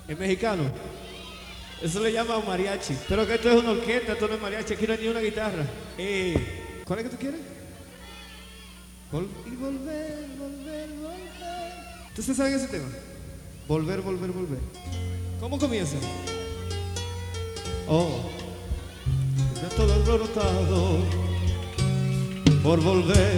Es mexicano. Eso le llama un mariachi. Pero que esto es una orquesta, esto no es mariachi, aquí no hay ni una guitarra. ¿Cuál es que tú quieres? Y volver, volver, volver. ¿Ustedes saben ese tema? Volver, volver, volver. ¿Cómo comienza? Oh, ya todo alborotado por volver.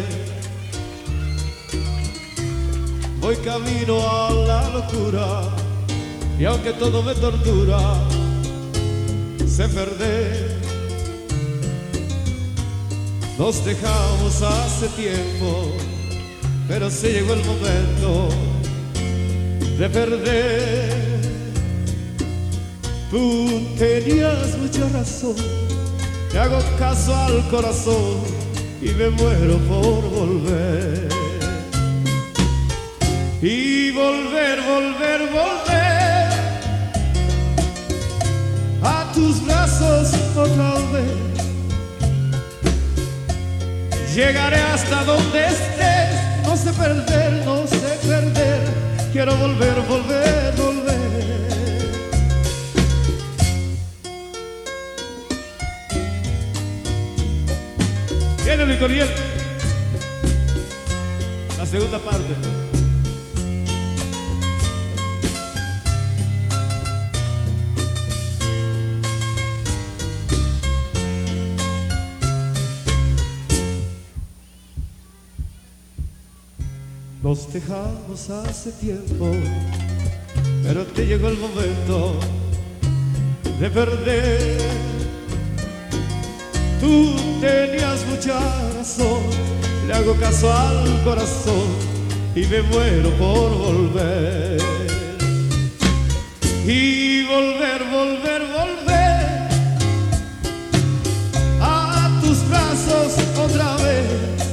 Voy camino a la locura y aunque todo me tortura, sé perder. Nos dejamos hace tiempo, pero se llegó el momento de perder. Tú tenías mucha razón, te hago caso al corazón y me muero por volver. Y volver, volver, volver a tus brazos otra vez. Llegaré hasta donde estés, no sé perder, no sé perder. Quiero volver, volver, volver. Viene Luis Coriel, la segunda parte. Nos dejamos hace tiempo, pero te llegó el momento de perder. Tú tenías mucha razón, le hago caso al corazón y me muero por volver. Y volver, volver, volver a tus brazos otra vez.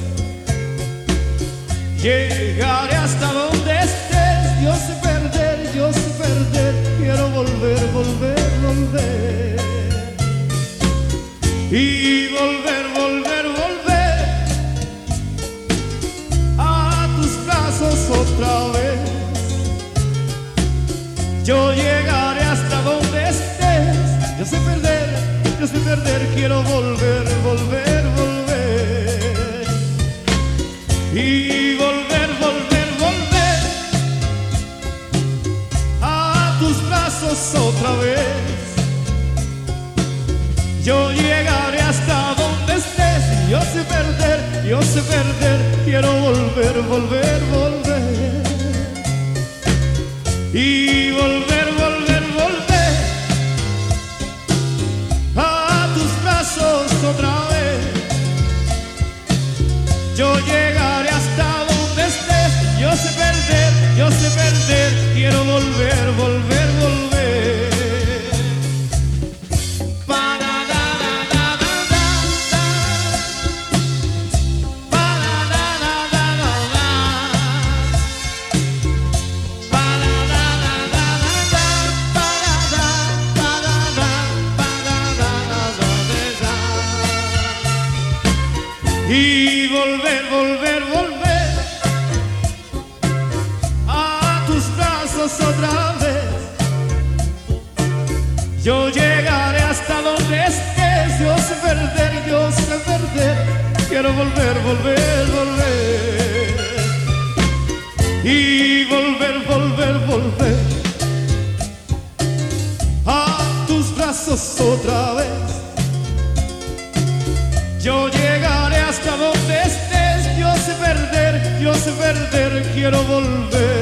Llegaré hasta donde estés, yo sé perder, yo sé perder. Quiero volver, volver, volver. Y volver, volver, volver a tus brazos otra vez. Yo llegaré hasta donde estés, yo sé perder, yo sé perder. Quiero volver, volver, volver. Y volver, volver, volver a tus brazos otra vez. Yo llegaré hasta donde estés. Yo sé perder, yo sé perder. Quiero volver, volver, volver. Y volver, volver, volver a tus brazos otra vez. Yo llegaré hasta donde estés. Yo sé perder, yo sé perder. Quiero volver, volver, volver. Y volver, volver, volver a tus brazos otra vez. Yo llegaré hasta donde estés. Yo sé perder, yo sé perder. Quiero volver, volver, volver. Y volver, volver, volver a tus brazos otra vez. Yo llegaré hasta donde estés. Yo sé perder, quiero volver.